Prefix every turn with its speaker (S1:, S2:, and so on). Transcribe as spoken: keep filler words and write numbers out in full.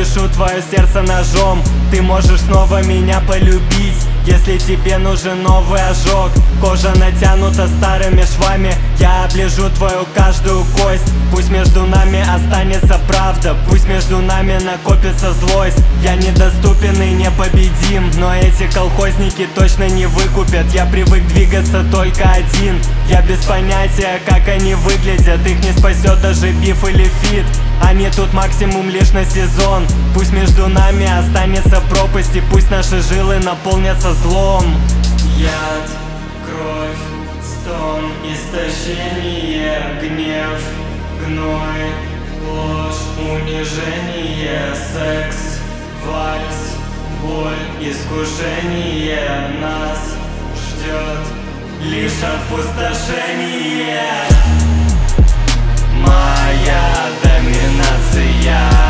S1: распишу твое сердце ножом. Ты можешь снова меня полюбить, если тебе нужен новый ожог. Кожа натянута старыми швами, я оближу твою каждую кость. Пусть между нами останется правда, пусть между нами накопится злость. Я недоступен и непобедим, но эти колхозники точно не выкупят. Я привык двигаться только один, я без понятия, как они выглядят. Их не спасет даже биф или фит, они тут максимум лишь на сезон. Пусть между нами останется пропасть, и пусть наши жилы наполнятся злом. Яд, кровь, стон, истощение, гнев, гной, ложь, унижение, секс, вальс, боль, искушение. Нас ждет лишь опустошение. Моя доминация.